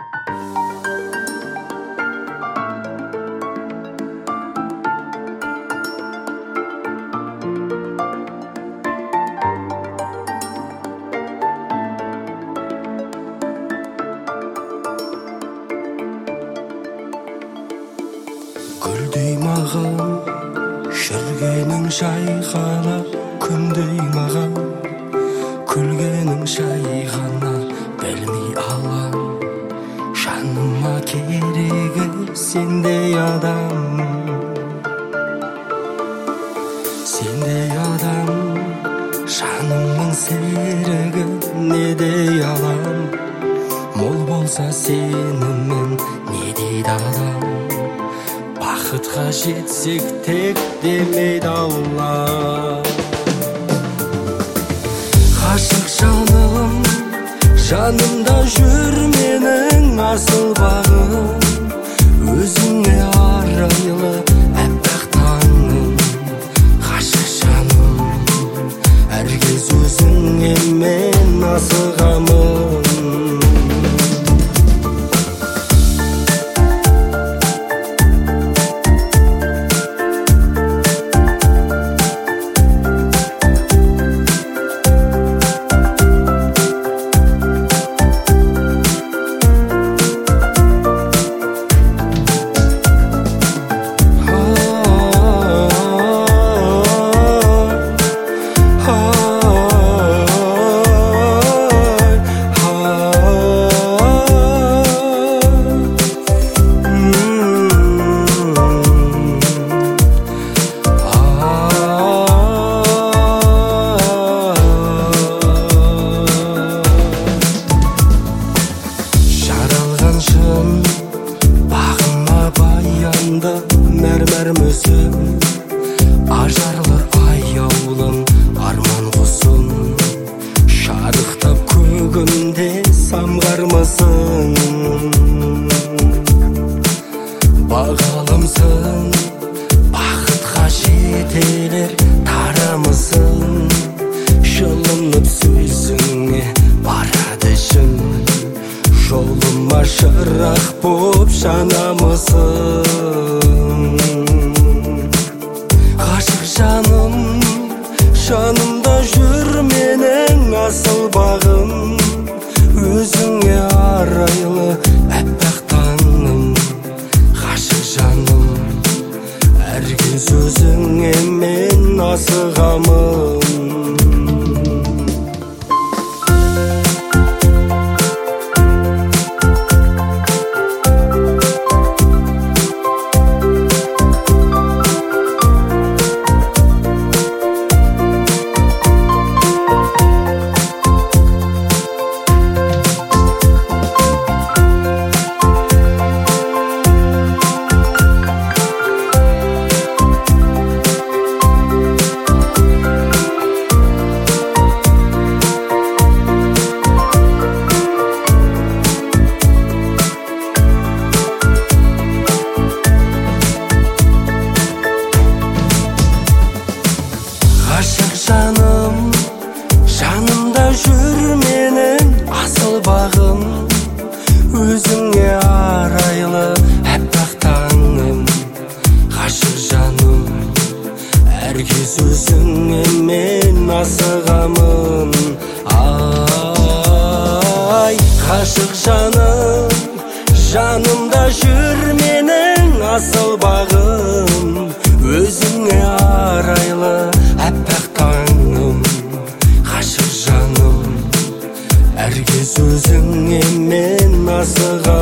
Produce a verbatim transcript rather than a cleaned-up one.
Гүлдей маған жүргенің жайғанап, күндей маған күлгенің жайғана білмей алам. Жаныма керегі сендей адам, сендей адам. Жанымның серігі недей алам, мол болса сенімен не дейді адам. Бақытқа жетсек тек демейді Алла. Ғашық жаным, жанымда жүр менің асыл бағым. Өзіңе арайлы әппақ таңым. Ғашық жаным, әр кез өзіңе мен асығамын. Бағыма баянды мәрмәр мүсін, ажарлы аяулым арман құсын. Шарықтап көгімде самғармысың, бағалымсың. Бақытқа жетелер тарамысың, жылынып сөзіңе барады ішім. Жолыма шырақ боп жанамысың. Ғашық жаным, жанымда жүр менің асыл бағым. Өзіңе арайлы әппақ таңым. Ғашық жаным, әр кез өзіңе мен асығамын. Ғашық жаным, жанымда жүр менің асыл бағым. Өзіңе арайлы әппақ таңым. Ғашық жаным, әр кез өзіңе мен асығамын. Ай, ғашық жаным, жанымда жүр менің асыл бағым. Өзіңе арайлы әппақ таңым. Ғашық жаным, әр кез өзіңе мен асығамын.